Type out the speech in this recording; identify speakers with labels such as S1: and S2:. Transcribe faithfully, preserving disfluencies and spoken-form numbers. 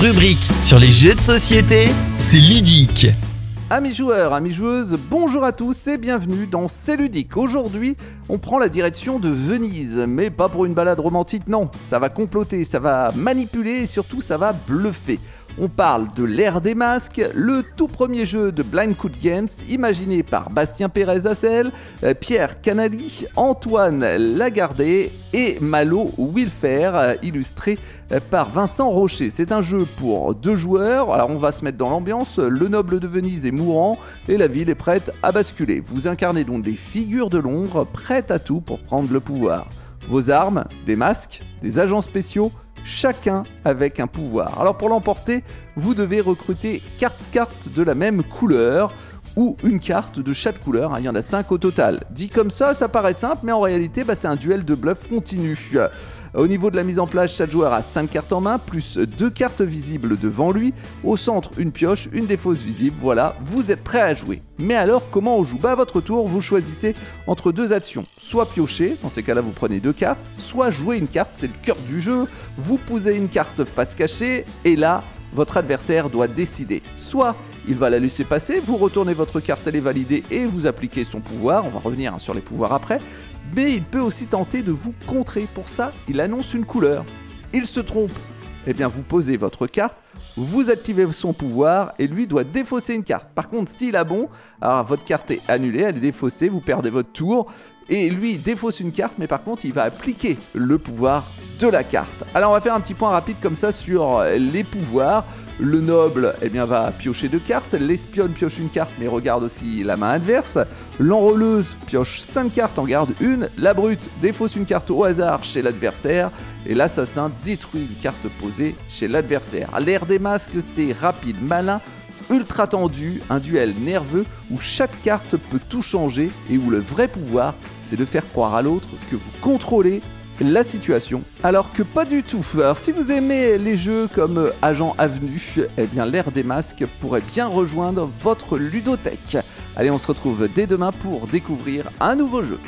S1: rubrique sur les jeux de société, c'est ludique.
S2: Amis joueurs, amis joueuses, bonjour à tous et bienvenue dans C'est ludique. Aujourd'hui, on prend la direction de Venise, mais pas pour une balade romantique, non. Ça va comploter, ça va manipuler et surtout ça va bluffer. On parle de l'ère des masques, le tout premier jeu de Blind Code Games, imaginé par Bastien Pérez-Assel, Pierre Canali, Antoine Lagardé et Malo Wilfer, illustré par Vincent Rocher. C'est un jeu pour deux joueurs, alors on va se mettre dans l'ambiance, le noble de Venise est mourant et la ville est prête à basculer. Vous incarnez donc des figures de l'ombre, prêtes à tout pour prendre le pouvoir. Vos armes, des masques, des agents spéciaux, chacun avec un pouvoir. Alors pour l'emporter, vous devez recruter quatre cartes de la même couleur ou une carte de chaque couleur, il y en a cinq au total. Dit comme ça, ça paraît simple, mais en réalité, bah, c'est un duel de bluff continu. Au niveau de la mise en place, chaque joueur a cinq cartes en main, plus deux cartes visibles devant lui. Au centre, une pioche, une défausse visible. Voilà, vous êtes prêts à jouer. Mais alors, comment on joue ? Bah, à votre tour, vous choisissez entre deux actions. Soit piocher, dans ces cas-là, vous prenez deux cartes. Soit jouer une carte, c'est le cœur du jeu. Vous posez une carte face cachée, et là, votre adversaire doit décider. Soit il va la laisser passer, vous retournez votre carte, elle est validée et vous appliquez son pouvoir. On va revenir sur les pouvoirs après. Mais il peut aussi tenter de vous contrer. Pour ça, il annonce une couleur. Il se trompe. Eh bien, vous posez votre carte, vous activez son pouvoir et lui doit défausser une carte. Par contre, s'il a bon, alors votre carte est annulée, elle est défaussée, vous perdez votre tour. Et lui défausse une carte, mais par contre, il va appliquer le pouvoir de la carte. Alors, on va faire un petit point rapide comme ça sur les pouvoirs. Le noble, eh bien, va piocher deux cartes. L'espionne pioche une carte, mais regarde aussi la main adverse. L'enrôleuse pioche cinq cartes, en garde une. La brute défausse une carte au hasard chez l'adversaire. Et l'assassin détruit une carte posée chez l'adversaire. L'ère des masques, c'est rapide, malin, ultra tendu, un duel nerveux où chaque carte peut tout changer et où le vrai pouvoir, c'est de faire croire à l'autre que vous contrôlez la situation, alors que pas du tout. Alors si vous aimez les jeux comme Agent Avenue, eh bien l'ère des masques pourrait bien rejoindre votre ludothèque. Allez, on se retrouve dès demain pour découvrir un nouveau jeu.